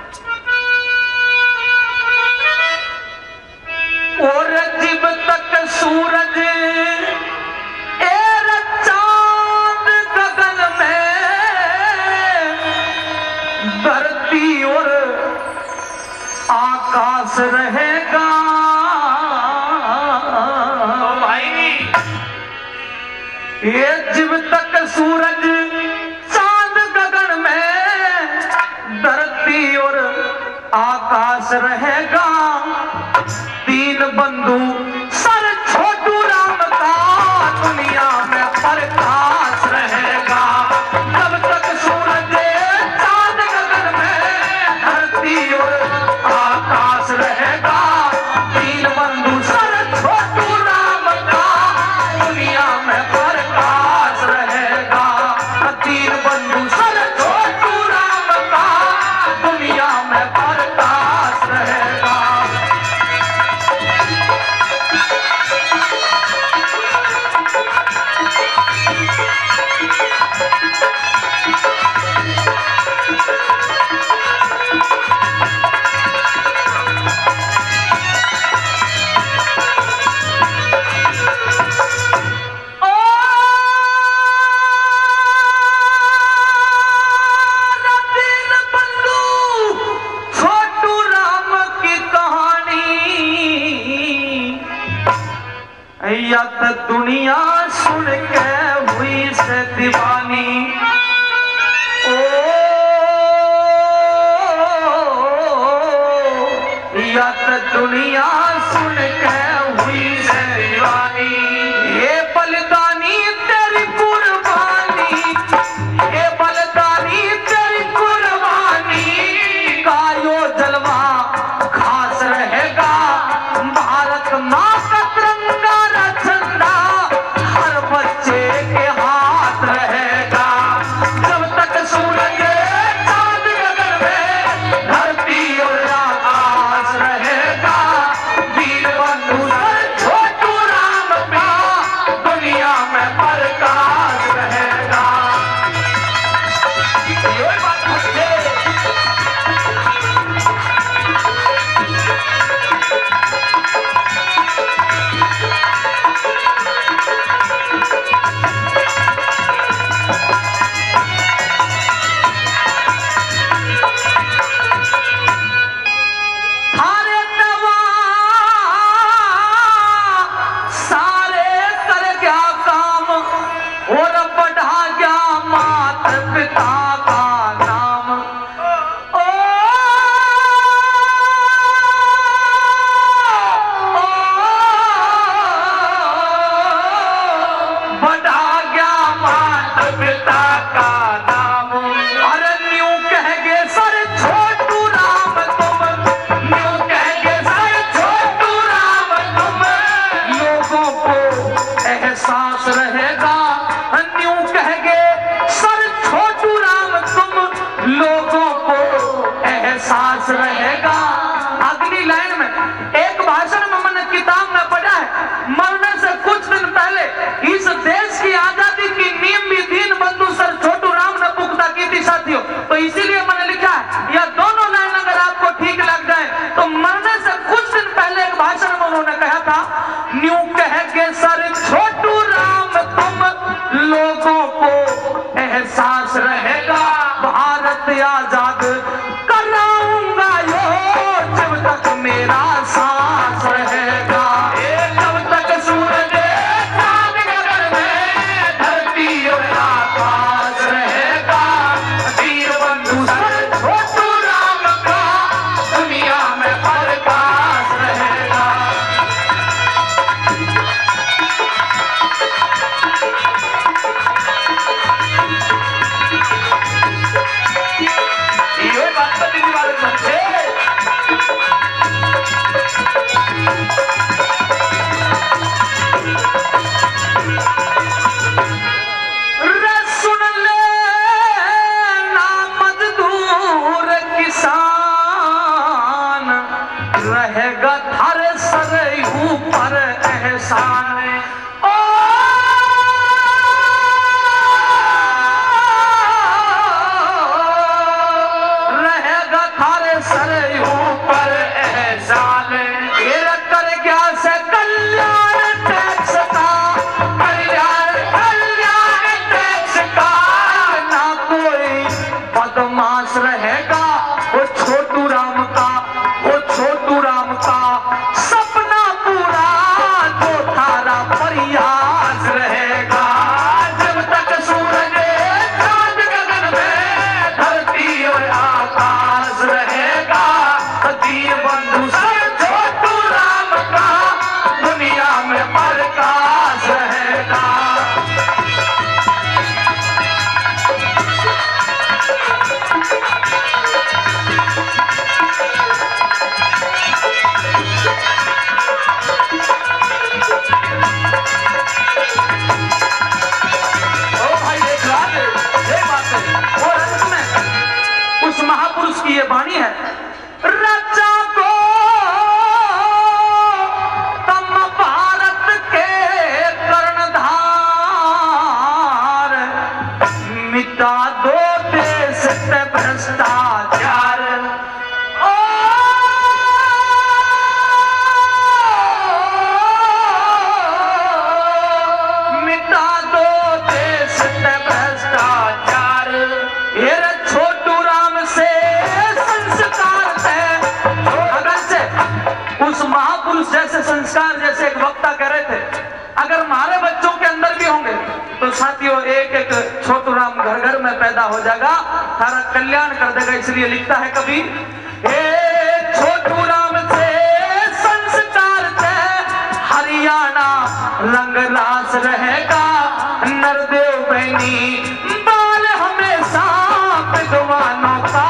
और जब तक सूरज एर चांद गगन में, धरती और आकाश रहेगा। ये जब तक सूरज चांद गगन में, धरती और आकाश रहेगा। तीन बंधु सर छोटू राम का, दुनिया में प्रकाश रहेगा। जब तक सूरज चांद गगन में, धरती और आकाश रहेगा। तीन बंधु सर छोटू राम का, दुनिया में प्रकाश रहेगा। तीन बंधु सर छोटू राम का, दुनिया में प्रकाश रहेगा। या तो दुनिया सुन के हुई से दीवानी, ओ या तो दुनिया सुन के हुई से दीवानी। ये बलिदानी तेरी कुर्बानी, ये बलिदानी तेरी कुर्बानी का यो जलवा खास रहेगा। भारत माँ का तिरंगा झंडा हर बच्चे के हाथ रहेगा। जब तक सूरज चांद गगन में, धरती और आकाश रहेगा। वीर बंधु सर छोटू राम का, दुनिया में प्रकाश रहेगा। ये बात मुझे एहसास रहेगा। न्यू कहेंगे सर छोटू राम, तुम लोगों को एहसास रहेगा। अगली लाइन में एक भाषण में मैंने किताब में पढ़ा है, मरने से कुछ दिन पहले इस देश की आजादी की नींव भी दीन बंधु सर छोटू राम ने पुख्ता की थी साथियों। तो इसीलिए मैंने लिखा है, यह दोनों लाइन अगर आपको ठीक लग जाए तो मरने से कुछ दिन पहले एक भाषण में उन्होंने कहा था, न्यू कहेंगे सर छोटू राम, तुम लोगों को एहसास रहेगा। भारत आजाद कराऊंगा यो रचा को तम भारत के कर्णधार, मिटा दो देश से भ्रष्टाचार। मिटा दो देश से भ्रष्टाचार। ये छोटू राम से संस्कार है। अगर से उस महापुरुष जैसे संस्कार, जैसे एक वक्ता कह रहे थे, अगर हमारे बच्चों के अंदर भी होंगे तो साथियों एक एक छोटू राम घर घर में पैदा हो जाएगा, सारा कल्याण कर देगा। इसलिए लिखता है कभी, हे छोटू राम से संस्कार से हरियाणा रंग रास रहेगा। नरदेव बहनी बाल हमेशा विद्वानों का